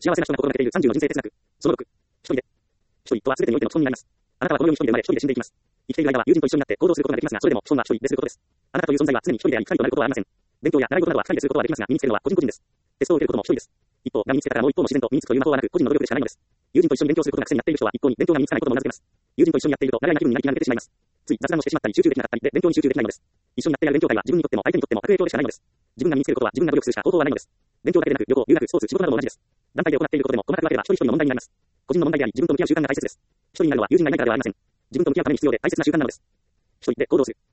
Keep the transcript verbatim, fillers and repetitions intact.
幸せな人が心がけているさんじゅうの人生哲学。そのろく。一人で。一人とは全てにおいての基本になります。あなたはこの世に一人で生まれ、一人で死んでいきます。生きている間は友人と一緒になって行動することができますが、それでも基本は一人ですることです。あなたという存在は常に一人であり、二人となることはありません。勉強や習い事などは二人ですることはできますが、身につけるのは個人個人です。テストを受けることも一人です。一方が身につけたからもう一方の自然と身につくという的はなく、個人の努力でしかないのです。友人と一緒に勉強することが癖になっている人は一向に勉強が身につかないこともうなずけます。友人と一緒にやっていると、習いな気分になり気が抜けてしまいます。つい雑談をしてしまったり、集中できなかったりで、勉強に集中できないのです。一緒にやってやる勉強会は自分にとっても相手にとっても悪影響でしかないのです。自分が身につけることは自分が努力するしか方法はないのです。勉強だけでなく、旅行、留学、スポーツ、仕事なども同じです。団体で行っていることでも細かく分ければ一人一人の問題になります。個人の問題であり、自分と向き合う習慣が大切です。一人になるのは友人がいないからではありません。自分と向き合うために必要で大切な習慣なのです。一人で行動する。